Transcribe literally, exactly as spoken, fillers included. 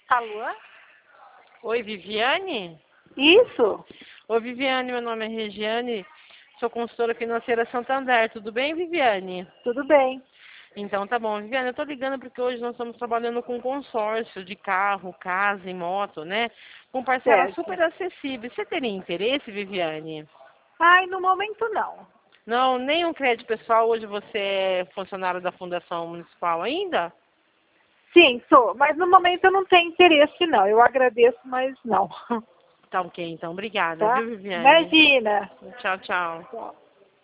Alô? Oi, Viviane? Isso? Oi, Viviane, meu nome é Regiane, sou consultora financeira Santander. Tudo bem, Viviane? Tudo bem. Então tá bom, Viviane, eu tô ligando porque hoje nós estamos trabalhando com consórcio de carro, casa e moto, né? Com parcelas Certo. super acessíveis. Você teria interesse, Viviane? Ai, no momento não. Não, nem um crédito pessoal. Hoje você é funcionário da Fundação Municipal ainda? Sim, sou, mas no momento eu não tenho interesse não. Eu agradeço, mas não. Tá ok, então. Obrigada, Tá? viu, Viviane? Imagina. Tchau, tchau. Tchau.